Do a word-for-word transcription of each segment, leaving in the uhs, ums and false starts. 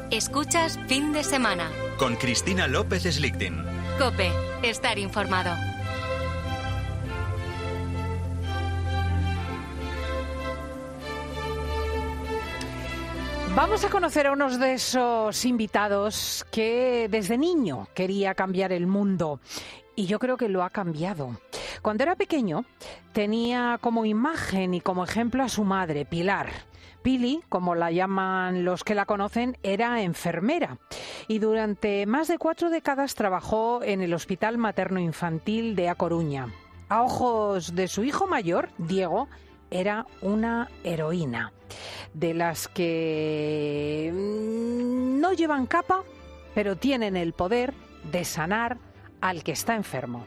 Escuchas Fin de Semana. Con Cristina López Slichting. COPE. Estar informado. Vamos a conocer a uno de esos invitados que desde niño quería cambiar el mundo. Y yo creo que lo ha cambiado. Cuando era pequeño, tenía como imagen y como ejemplo a su madre, Pilar. Pili, como la llaman los que la conocen, era enfermera y durante más de cuatro décadas trabajó en el Hospital Materno-Infantil de A Coruña. A ojos de su hijo mayor, Diego, era una heroína, de las que no llevan capa, pero tienen el poder de sanar al que está enfermo.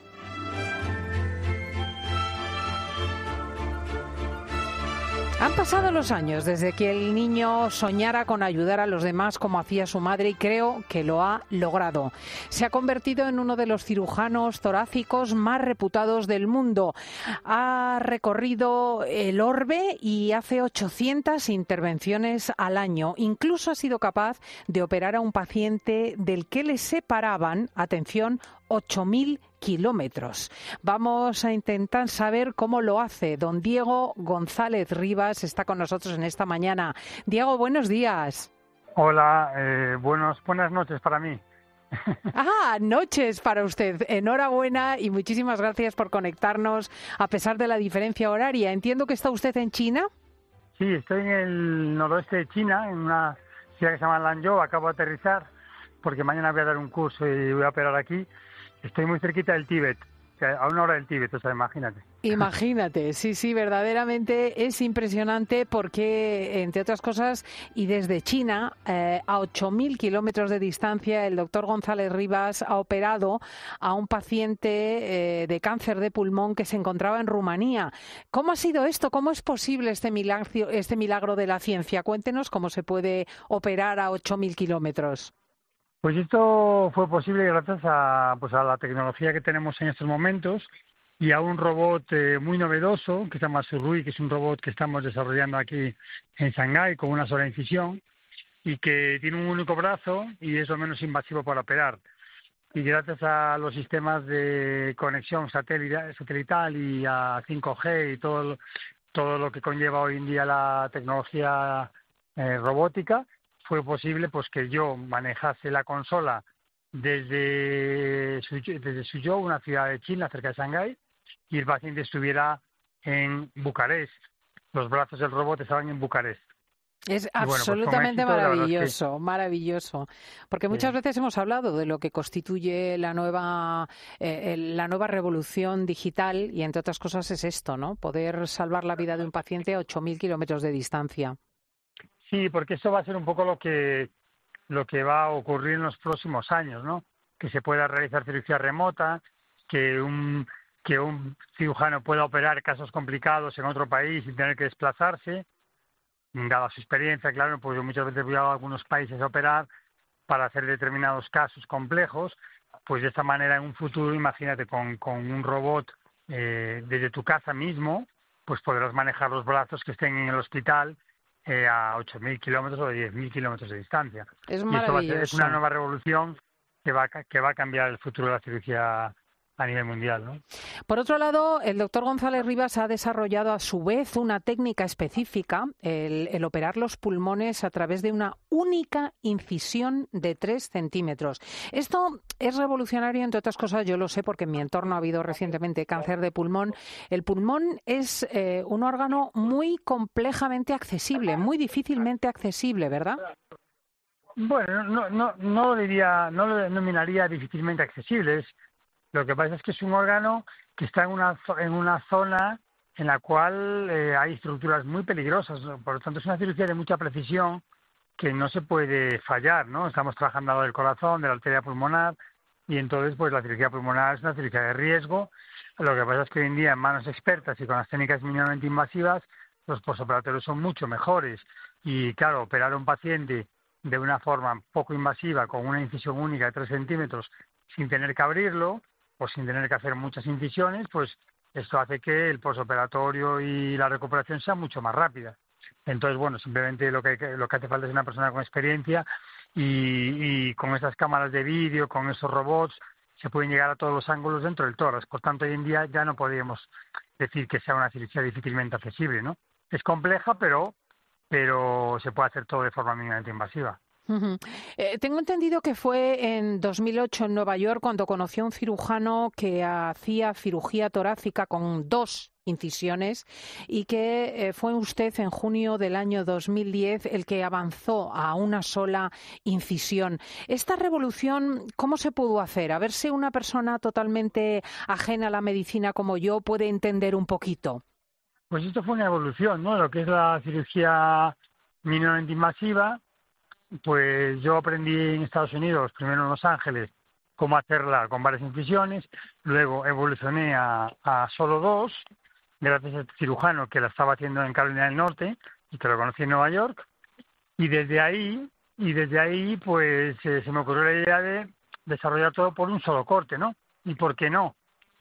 Han pasado los años desde que el niño soñara con ayudar a los demás como hacía su madre y creo que lo ha logrado. Se ha convertido en uno de los cirujanos torácicos más reputados del mundo. Ha recorrido el orbe y hace ochocientas intervenciones al año. Incluso ha sido capaz de operar a un paciente del que le separaban, atención, ocho mil kilómetros. Vamos a intentar saber cómo lo hace. Don Diego González Rivas está con nosotros en esta mañana. Diego, buenos días. Hola, eh, buenos, buenas noches para mí. Ah, noches para usted. Enhorabuena y muchísimas gracias por conectarnos a pesar de la diferencia horaria. Entiendo que está usted en China. Sí, estoy en el noroeste de China, en una ciudad que se llama Lanzhou. Acabo de aterrizar porque mañana voy a dar un curso y voy a operar aquí. Estoy muy cerquita del Tíbet, a una hora del Tíbet, o sea, imagínate. Imagínate, sí, sí, verdaderamente es impresionante porque, entre otras cosas, y desde China, eh, a ocho mil kilómetros de distancia, el doctor González Rivas ha operado a un paciente eh, de cáncer de pulmón que se encontraba en Rumanía. ¿Cómo ha sido esto? ¿Cómo es posible este milagro, este milagro de la ciencia? Cuéntenos cómo se puede operar a ocho mil kilómetros. Pues esto fue posible gracias a, pues a la tecnología que tenemos en estos momentos y a un robot eh, muy novedoso que se llama Surrui, que es un robot que estamos desarrollando aquí en Shanghái con una sola incisión y que tiene un único brazo y es lo menos invasivo para operar. Y gracias a los sistemas de conexión satelital y a cinco G y todo, todo lo que conlleva hoy en día la tecnología eh, robótica, fue posible pues que yo manejase la consola desde, Suzhou, desde Suzhou, una ciudad de China cerca de Shanghái, y el paciente estuviera en Bucarest. Los brazos del robot estaban en Bucarest. Es y bueno, absolutamente pues éxito, maravilloso, es que... maravilloso. Porque muchas sí. veces hemos hablado de lo que constituye la nueva, eh, la nueva revolución digital y entre otras cosas es esto, ¿no? Poder salvar la vida de un paciente a ocho mil kilómetros de distancia. Sí, porque eso va a ser un poco lo que lo que va a ocurrir en los próximos años, ¿no? Que se pueda realizar cirugía remota, que un que un cirujano pueda operar casos complicados en otro país sin tener que desplazarse. Dada su experiencia, claro, pues yo muchas veces voy a algunos países a operar para hacer determinados casos complejos, pues de esta manera en un futuro, imagínate, con, con un robot eh, desde tu casa mismo, pues podrás manejar los brazos que estén en el hospital Eh, a ocho mil kilómetros o diez mil kilómetros de distancia. Es y maravilloso. esto va a ser, es una nueva revolución que va, que va a cambiar el futuro de la cirugía a nivel mundial, ¿no? Por otro lado, el doctor González Rivas ha desarrollado a su vez una técnica específica, el, el operar los pulmones a través de una única incisión de tres centímetros. Esto es revolucionario, entre otras cosas, yo lo sé porque en mi entorno ha habido recientemente cáncer de pulmón. El pulmón es eh, un órgano muy complejamente accesible, muy difícilmente accesible, ¿verdad? Bueno, no, no, no lo diría, no lo denominaría difícilmente accesible. Es, lo que pasa es que es un órgano que está en una en una zona en la cual eh, hay estructuras muy peligrosas. Por lo tanto, es una cirugía de mucha precisión que no se puede fallar, ¿no? Estamos trabajando al lado del corazón, de la arteria pulmonar, y entonces, pues la cirugía pulmonar es una cirugía de riesgo. Lo que pasa es que hoy en día, en manos expertas y con las técnicas mínimamente invasivas, los postoperatorios son mucho mejores. Y claro, operar a un paciente de una forma poco invasiva, con una incisión única de tres centímetros, sin tener que abrirlo, o sin tener que hacer muchas incisiones, pues esto hace que el posoperatorio y la recuperación sea mucho más rápida. Entonces, bueno, simplemente lo que, lo que hace falta es una persona con experiencia y, y con esas cámaras de vídeo, con esos robots, se pueden llegar a todos los ángulos dentro del tórax. Por tanto, hoy en día ya no podríamos decir que sea una cirugía difícilmente accesible, ¿no? Es compleja, pero, pero se puede hacer todo de forma mínimamente invasiva. Uh-huh. Eh, tengo entendido que fue en dos mil ocho en Nueva York cuando conoció a un cirujano que hacía cirugía torácica con dos incisiones y que eh, fue usted en junio del año dos mil diez el que avanzó a una sola incisión. Esta revolución, ¿cómo se pudo hacer? A ver si una persona totalmente ajena a la medicina como yo puede entender un poquito. Pues esto fue una evolución, ¿no? Lo que es la cirugía mínimamente invasiva. Pues yo aprendí en Estados Unidos, primero en Los Ángeles, cómo hacerla con varias incisiones, luego evolucioné a, a solo dos, gracias a este cirujano que la estaba haciendo en Carolina del Norte y que lo conocí en Nueva York, y desde ahí, y desde ahí pues eh, se me ocurrió la idea de desarrollar todo por un solo corte, ¿no? ¿Y por qué no?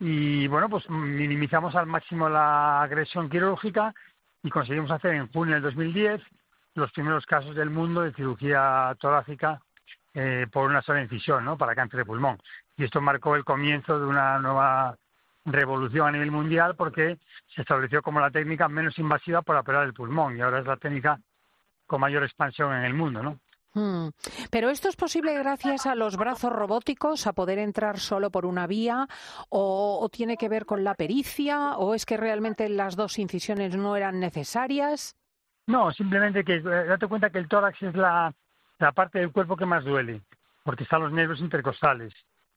Y bueno, pues minimizamos al máximo la agresión quirúrgica y conseguimos hacer en junio del dos mil diez los primeros casos del mundo de cirugía torácica eh, por una sola incisión, ¿no? Para cáncer de pulmón. Y esto marcó el comienzo de una nueva revolución a nivel mundial porque se estableció como la técnica menos invasiva para operar el pulmón y ahora es la técnica con mayor expansión en el mundo, ¿no? Hmm. Pero esto es posible gracias a los brazos robóticos, a poder entrar solo por una vía, o, o tiene que ver con la pericia, o es que realmente las dos incisiones no eran necesarias. No, simplemente que date cuenta que el tórax es la, la parte del cuerpo que más duele, porque están los nervios intercostales.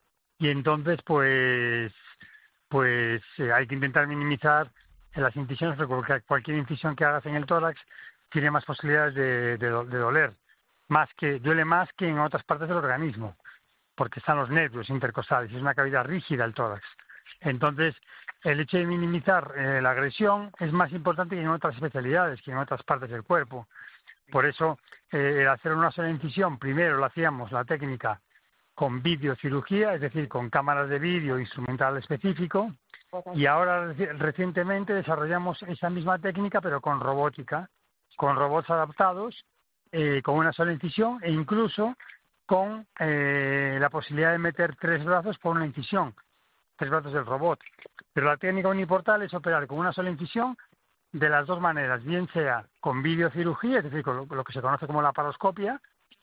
Y entonces, pues, pues eh, hay que intentar minimizar las incisiones, porque cualquier incisión que hagas en el tórax tiene más posibilidades de, de, de doler, más que duele más que en otras partes del organismo, porque están los nervios intercostales, es una cavidad rígida el tórax. Entonces, el hecho de minimizar eh, la agresión es más importante que en otras especialidades, que en otras partes del cuerpo. Por eso, eh, el hacer una sola incisión, primero lo hacíamos la técnica con videocirugía, es decir, con cámaras de vídeo instrumental específico, y ahora reci- recientemente desarrollamos esa misma técnica, pero con robótica, con robots adaptados, eh, con una sola incisión, e incluso con eh, la posibilidad de meter tres brazos por una incisión, tres brazos del robot. Pero la técnica uniportal es operar con una sola incisión de las dos maneras, bien sea con videocirugía, es decir, con lo, lo que se conoce como la laparoscopia,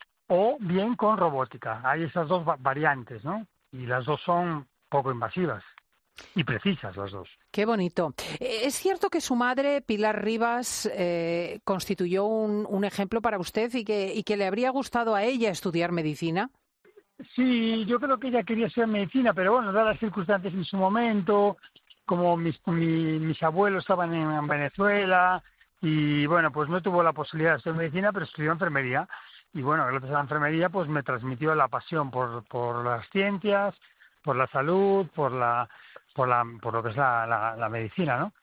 o bien con robótica. Hay esas dos va- variantes, ¿no? Y las dos son poco invasivas y precisas las dos. Qué bonito. ¿Es cierto que su madre, Pilar Rivas, eh, constituyó un, un ejemplo para usted y que, y que le habría gustado a ella estudiar medicina? Sí, yo creo que ella quería estudiar medicina, pero bueno, dadas las circunstancias en su momento, como mis, mi, mis abuelos estaban en, en Venezuela, y bueno, pues no tuvo la posibilidad de estudiar medicina, pero estudió enfermería. Y bueno, gracias a la enfermería, pues me transmitió la pasión por, por las ciencias, por la salud, por la, por la, por lo que es la, la, la medicina, ¿no?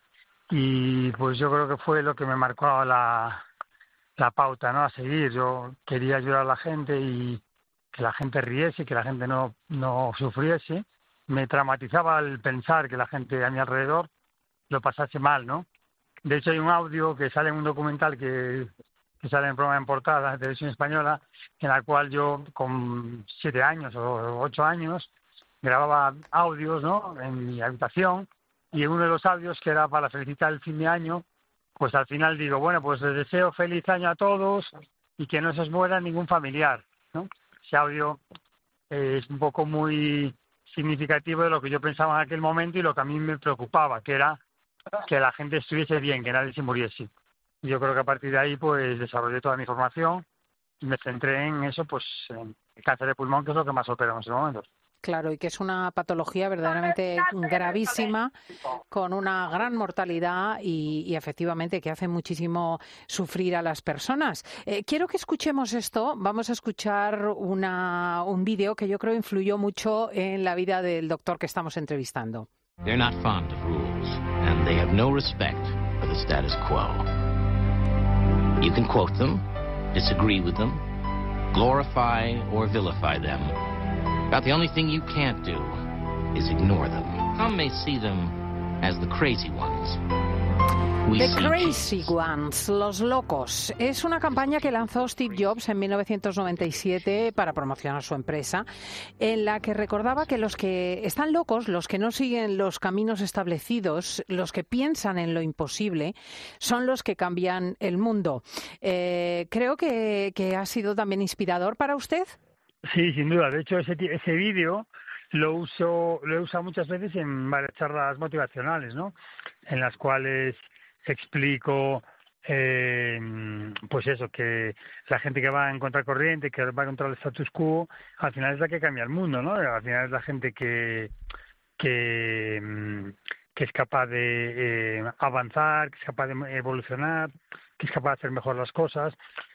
Y pues yo creo que fue lo que me marcó la, la pauta, ¿no? A seguir. Yo quería ayudar a la gente y que la gente riese, que la gente no, no sufriese. Me traumatizaba el pensar que la gente a mi alrededor lo pasase mal, ¿no? De hecho, hay un audio que sale en un documental que, que sale en programa en portada de Televisión Española, en la cual yo, con siete años o ocho años, grababa audios, ¿no?, en mi habitación, y en uno de los audios, que era para felicitar el fin de año, pues al final digo, bueno, pues les deseo feliz año a todos y que no se os muera ningún familiar, ¿no? Ese audio eh, es un poco muy significativo de lo que yo pensaba en aquel momento y lo que a mí me preocupaba, que era que la gente estuviese bien, que nadie se muriese. Y yo creo que a partir de ahí pues desarrollé toda mi formación y me centré en eso, pues en el cáncer de pulmón, que es lo que más opero en ese momento. Claro, y que es una patología verdaderamente gravísima, con una gran mortalidad y, y efectivamente que hace muchísimo sufrir a las personas. Eh, quiero que escuchemos esto. Vamos a escuchar una, un vídeo que yo creo influyó mucho en la vida del doctor que estamos entrevistando. They're not fond of rules, and they have no respect for the status quo. You can quote them, disagree with them, glorify or vilify them. About the only thing you can't do is ignore them. Some may see them as the crazy ones. we The see Crazy Ones, los locos. Es una campaña que lanzó Steve Jobs en mil novecientos noventa y siete para promocionar su empresa, en la que recordaba que los que están locos, los que no siguen los caminos establecidos, los que piensan en lo imposible, son los que cambian el mundo. Eh, creo que, que ha sido también inspirador para usted. Sí, sin duda. De hecho, ese, ti- ese vídeo lo uso, lo he usado muchas veces en varias charlas motivacionales, ¿no? En las cuales explico, eh, pues eso, que la gente que va en contracorriente, que va contra el status quo, al final es la que cambia el mundo, ¿no? Al final es la gente que que, mm, que es capaz de eh, avanzar, que es capaz de evolucionar, que es capaz de hacer mejor las cosas.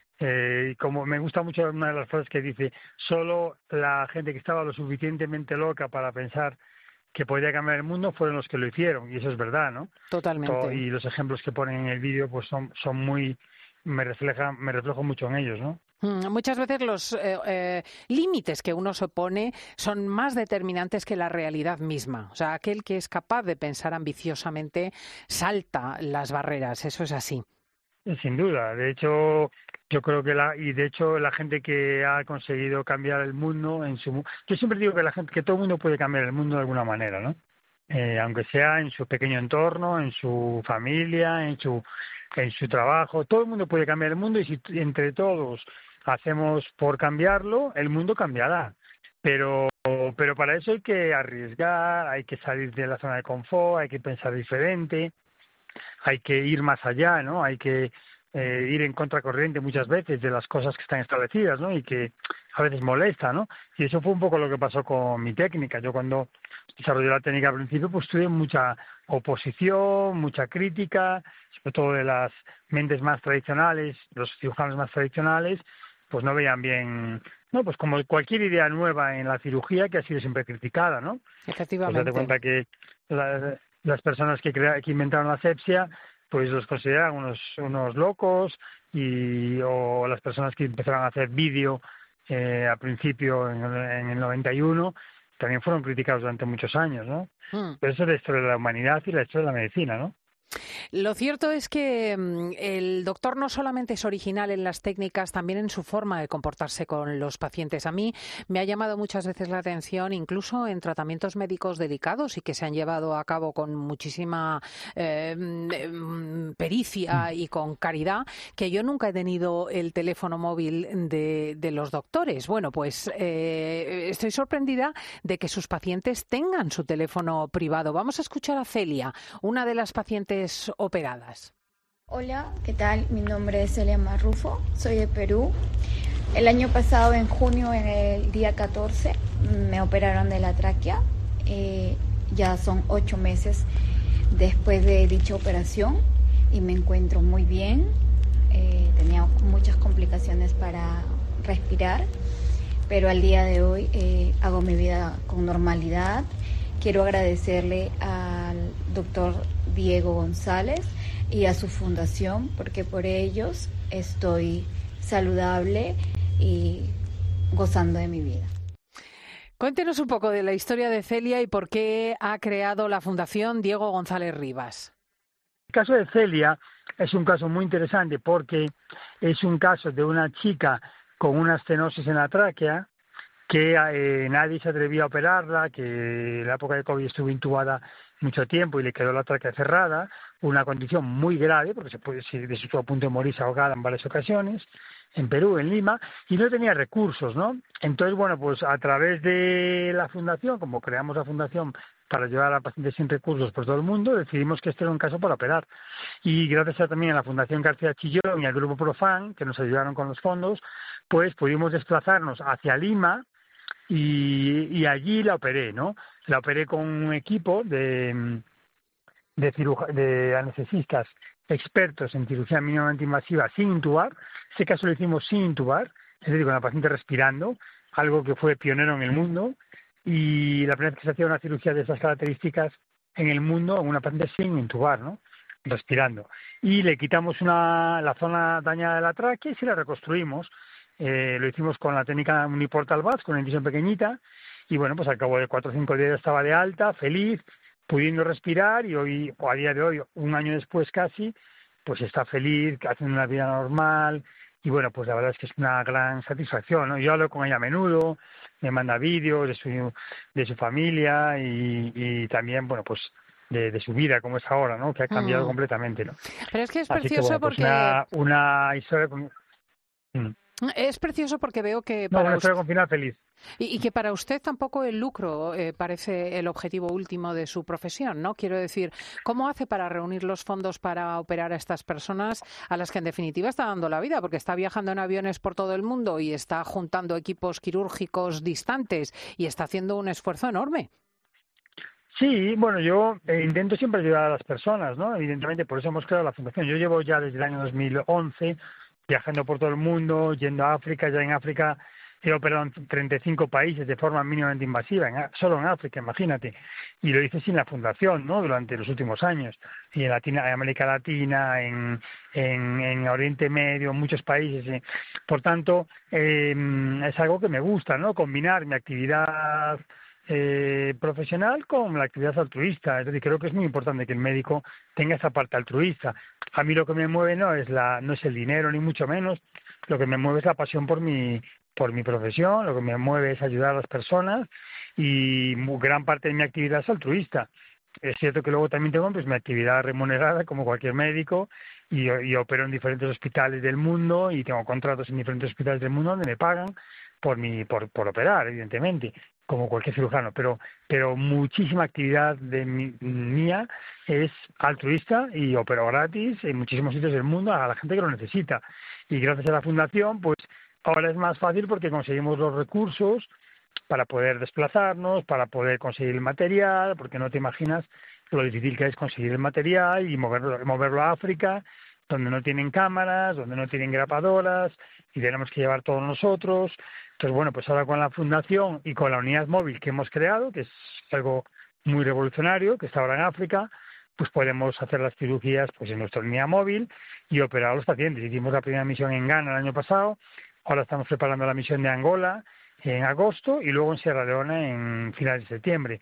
Eh, y como me gusta mucho una de las frases que dice, solo la gente que estaba lo suficientemente loca para pensar que podía cambiar el mundo fueron los que lo hicieron, y eso es verdad, ¿no? Totalmente. Todo- y los ejemplos que ponen en el vídeo pues son son muy, me reflejan, me reflejo mucho en ellos, ¿no? Mm, Muchas veces los eh, eh, límites que uno se pone son más determinantes que la realidad misma. O sea, aquel que es capaz de pensar ambiciosamente salta las barreras. Eso es así. Sin duda. De hecho, yo creo que la y de hecho la gente que ha conseguido cambiar el mundo en su, mu- yo siempre digo que la gente, que todo el mundo puede cambiar el mundo de alguna manera, ¿no? Eh, aunque sea en su pequeño entorno, en su familia, en su en su trabajo, todo el mundo puede cambiar el mundo, y si t- entre todos hacemos por cambiarlo, el mundo cambiará. Pero pero para eso hay que arriesgar, hay que salir de la zona de confort, hay que pensar diferente, hay que ir más allá, ¿no? Hay que eh, ir en contracorriente muchas veces de las cosas que están establecidas, ¿no? Y que a veces molesta, ¿no? Y eso fue un poco lo que pasó con mi técnica. Yo cuando desarrollé la técnica al principio, pues tuve mucha oposición, mucha crítica, sobre todo de las mentes más tradicionales, los cirujanos más tradicionales, pues no veían bien, no, pues como cualquier idea nueva en la cirugía que ha sido siempre criticada, ¿no? Pues Efectivamente. date cuenta que la- las personas que, crea, que inventaron la asepsia, pues los consideraban unos unos locos, y o las personas que empezaron a hacer vídeo eh, al principio en, el- en el noventa y uno también fueron criticados durante muchos años, ¿no? Mm. Pero eso es la historia de la humanidad y la historia de la medicina, ¿no? Lo cierto es que mm, el doctor no solamente es original en las técnicas, también en su forma de comportarse con los pacientes. A mí me ha llamado muchas veces la atención, incluso en tratamientos médicos delicados y que se han llevado a cabo con muchísima eh, mm, pericia y con caridad, que yo nunca he tenido el teléfono móvil de, de los doctores. Bueno, pues eh, estoy sorprendida de que sus pacientes tengan su teléfono privado. Vamos a escuchar a Celia, una de las pacientes operadas. Hola, ¿qué tal? Mi nombre es Celia Marrufo, soy de Perú. El año pasado, en junio, en el día catorce, me operaron de la tráquea. Eh, ya son ocho meses después de dicha operación y me encuentro muy bien. Eh, tenía muchas complicaciones para respirar, pero al día de hoy eh, hago mi vida con normalidad. Quiero agradecerle al doctor Diego González y a su fundación, porque por ellos estoy saludable y gozando de mi vida. Cuéntenos un poco de la historia de Celia y por qué ha creado la Fundación Diego González Rivas. El caso de Celia es un caso muy interesante porque es un caso de una chica con una estenosis en la tráquea que eh, nadie se atrevía a operarla, que en la época de COVID estuvo intubada mucho tiempo y le quedó la tráquea cerrada, una condición muy grave, porque se puede, se estuvo a punto de morirse ahogada en varias ocasiones, en Perú, en Lima, y no tenía recursos, ¿no? Entonces, bueno, pues a través de la fundación, como creamos la fundación para ayudar a pacientes sin recursos por todo el mundo, decidimos que este era un caso para operar. Y gracias a, también a la Fundación García Chillón y al Grupo Profan, que nos ayudaron con los fondos, pues pudimos desplazarnos hacia Lima, y, y allí la operé, ¿no? La operé con un equipo de, de, ciruja, de anestesistas expertos en cirugía mínimamente invasiva sin intubar. Este caso lo hicimos sin intubar, es decir, con la paciente respirando, algo que fue pionero en el mundo, y la primera vez que se hacía una cirugía de esas características en el mundo, en una paciente sin intubar, ¿no? Respirando. Y le quitamos una, la zona dañada de la tráquea y se la reconstruimos. Eh, lo hicimos con la técnica Uniportal Bath, con una incisión pequeñita, y bueno, pues al cabo de cuatro o cinco días estaba de alta, feliz, pudiendo respirar, y hoy, o a día de hoy, un año después casi, pues está feliz, haciendo una vida normal, y bueno, pues la verdad es que es una gran satisfacción, ¿no? Yo hablo con ella a menudo, me manda vídeos de su, de su familia y, y también, bueno, pues de, de su vida, como es ahora, ¿no? Que ha cambiado Mm. completamente, ¿no? Pero es que es Así que, precioso bueno, pues porque... una, una historia con... Mm. Es precioso porque veo que No, para una usted... historia con final feliz. Y, y que para usted tampoco el lucro eh, parece el objetivo último de su profesión, ¿no? Quiero decir, ¿cómo hace para reunir los fondos para operar a estas personas a las que en definitiva está dando la vida? Porque está viajando en aviones por todo el mundo y está juntando equipos quirúrgicos distantes y está haciendo un esfuerzo enorme. Sí, bueno, yo eh, intento siempre ayudar a las personas, ¿no? Evidentemente, por eso hemos creado la fundación. Yo llevo ya desde el año dos mil once viajando por todo el mundo, yendo a África. Ya en África he operado en treinta y cinco países de forma mínimamente invasiva, en, solo en África, imagínate. Y lo hice sin la fundación, ¿no? Durante los últimos años. Y en, Latina, en América Latina, en, en, en Oriente Medio, en muchos países. Eh. Por tanto, eh, es algo que me gusta, ¿no? Combinar mi actividad Eh, profesional con la actividad altruista. Es decir, creo que es muy importante que el médico tenga esa parte altruista. A mí lo que me mueve no es la no es el dinero, ni mucho menos. Lo que me mueve es la pasión por mi por mi profesión. Lo que me mueve es ayudar a las personas, y gran parte de mi actividad es altruista. Es cierto que luego también tengo pues mi actividad remunerada como cualquier médico, y, y opero en diferentes hospitales del mundo, y tengo contratos en diferentes hospitales del mundo donde me pagan por mi por, por operar, evidentemente, como cualquier cirujano, pero pero muchísima actividad de mi, mía es altruista, y opero gratis en muchísimos sitios del mundo a la gente que lo necesita. Y gracias a la fundación, pues ahora es más fácil porque conseguimos los recursos para poder desplazarnos, para poder conseguir el material, porque no te imaginas lo difícil que es conseguir el material y moverlo, moverlo a África, donde no tienen cámaras, donde no tienen grapadoras, y tenemos que llevar todos nosotros. Entonces, bueno, pues ahora con la fundación y con la unidad móvil que hemos creado, que es algo muy revolucionario, que está ahora en África, pues podemos hacer las cirugías pues en nuestra unidad móvil y operar a los pacientes. Hicimos la primera misión en Ghana el año pasado, ahora estamos preparando la misión de Angola en agosto, y luego en Sierra Leona en finales de septiembre.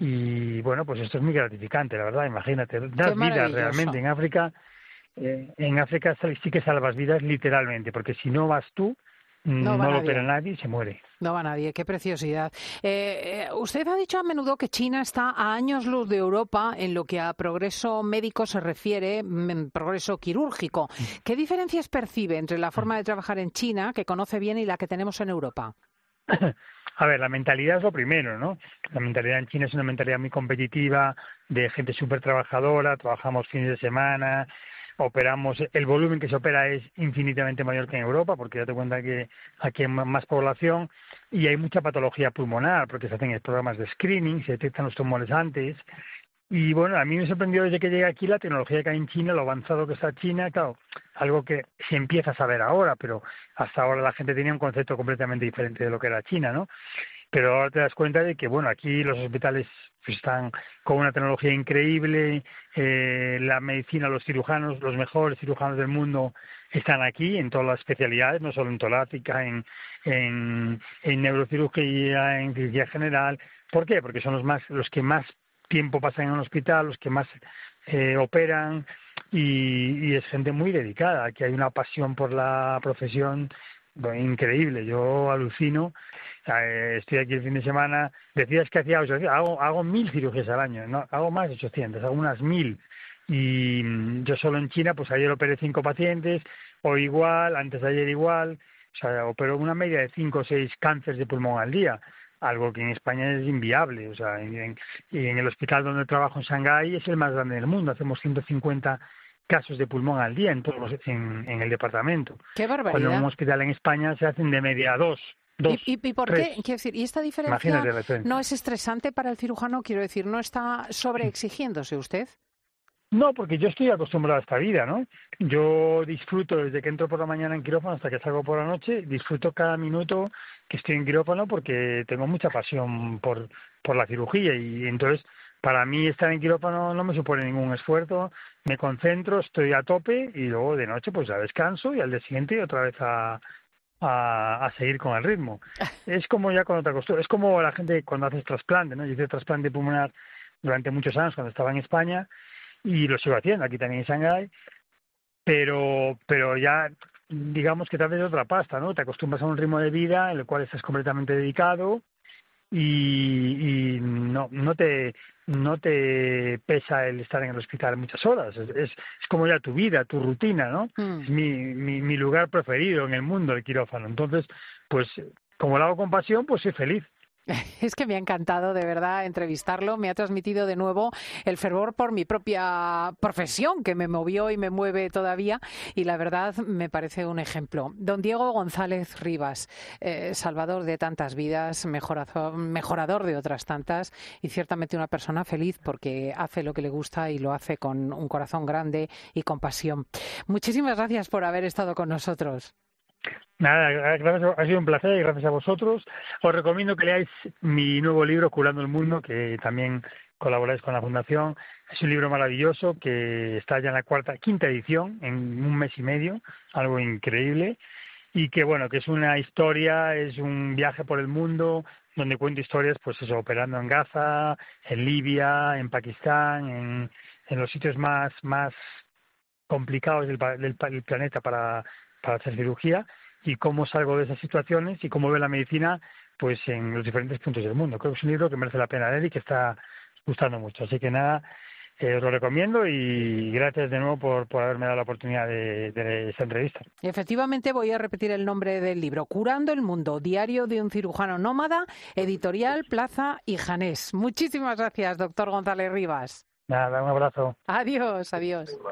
Y bueno, pues esto es muy gratificante, la verdad. Imagínate, das vidas realmente en África. Eh, en África sí que salvas vidas literalmente, porque si no vas tú, no, no lo opera nadie y se muere. No va nadie, qué preciosidad. Eh, eh, usted ha dicho a menudo que China está a años luz de Europa en lo que a progreso médico se refiere, en progreso quirúrgico. ¿Qué diferencias percibe entre la forma de trabajar en China, que conoce bien, y la que tenemos en Europa? A ver, la mentalidad es lo primero, ¿no? La mentalidad en China es una mentalidad muy competitiva, de gente súper trabajadora, trabajamos fines de semana, operamos, el volumen que se opera es infinitamente mayor que en Europa, porque date cuenta que aquí hay más población y hay mucha patología pulmonar, porque se hacen programas de screening, se detectan los tumores antes. Y bueno, a mí me sorprendió desde que llegué aquí la tecnología que hay en China, lo avanzado que está China, claro, algo que se empieza a saber ahora, pero hasta ahora la gente tenía un concepto completamente diferente de lo que era China, ¿no? Pero ahora te das cuenta de que, bueno, aquí los hospitales pues, están con una tecnología increíble, eh, la medicina, los cirujanos, los mejores cirujanos del mundo están aquí en todas las especialidades, no solo en torácica, en, en, en neurocirugía, en cirugía general. ¿Por qué? Porque son los más los que más tiempo pasan en un hospital, los que más eh, operan, y, y es gente muy dedicada. Aquí hay una pasión por la profesión bueno, increíble. Yo alucino. Eh, estoy aquí el fin de semana. Decías que hacía ochocientos, hago, hago mil cirugías al año, no, hago más de ochocientas, hago unas mil. Y yo solo en China, pues ayer operé cinco pacientes, hoy igual, antes de ayer igual. O sea, opero una media de cinco o seis cánceres de pulmón al día, algo que en España es inviable. O sea, en, en el hospital donde trabajo en Shanghái es el más grande del mundo, hacemos ciento cincuenta casos de pulmón al día en todos los, en, en el departamento. ¡Qué barbaridad! Cuando en un hospital en España se hacen de media dos. Dos, ¿Y, y, y por tres. qué? Quiero decir, ¿y esta diferencia no es estresante para el cirujano? Quiero decir, ¿no está sobreexigiéndose usted? No, porque yo estoy acostumbrado a esta vida, ¿no? Yo disfruto desde que entro por la mañana en quirófano hasta que salgo por la noche, disfruto cada minuto que estoy en quirófano porque tengo mucha pasión por, por la cirugía, y entonces para mí estar en quirófano no me supone ningún esfuerzo, me concentro, estoy a tope, y luego de noche pues ya descanso y al día siguiente otra vez a... A, a seguir con el ritmo. Es como ya cuando te acostumbras, es como la gente cuando haces trasplante, ¿no? Yo hice trasplante pulmonar durante muchos años cuando estaba en España y lo sigo haciendo aquí también en Shanghái, pero, pero ya digamos que te haces otra pasta, ¿no? Te acostumbras a un ritmo de vida en el cual estás completamente dedicado y, y no, no te no te pesa el estar en el hospital muchas horas, es, es, es como ya tu vida, tu rutina, ¿no? Mm. Es mi, mi, mi lugar preferido en el mundo, el quirófano. Entonces, pues como lo hago con pasión, pues soy feliz. Es que me ha encantado, de verdad, entrevistarlo. Me ha transmitido de nuevo el fervor por mi propia profesión, que me movió y me mueve todavía, y la verdad me parece un ejemplo. Don Diego González Rivas, eh, salvador de tantas vidas, mejorador, mejorador de otras tantas, y ciertamente una persona feliz porque hace lo que le gusta y lo hace con un corazón grande y con pasión. Muchísimas gracias por haber estado con nosotros. Nada, gracias, ha sido un placer y gracias a vosotros. Os recomiendo que leáis mi nuevo libro, Curando el Mundo, que también colaboráis con la Fundación. Es un libro maravilloso que está ya en la cuarta, quinta edición, en un mes y medio, algo increíble. Y que, bueno, que es una historia, es un viaje por el mundo, donde cuento historias, pues eso, operando en Gaza, en Libia, en Pakistán, en, en los sitios más, más complicados del, del, del planeta para, para hacer cirugía, y cómo salgo de esas situaciones y cómo ve la medicina pues en los diferentes puntos del mundo. Creo que es un libro que merece la pena leer y que está gustando mucho. Así que nada, eh, os lo recomiendo y gracias de nuevo por, por haberme dado la oportunidad de, de esta entrevista. Efectivamente, voy a repetir el nombre del libro: Curando el Mundo, diario de un cirujano nómada, editorial Plaza y Janés. Muchísimas gracias, doctor González Rivas. Nada, un abrazo. Adiós, adiós.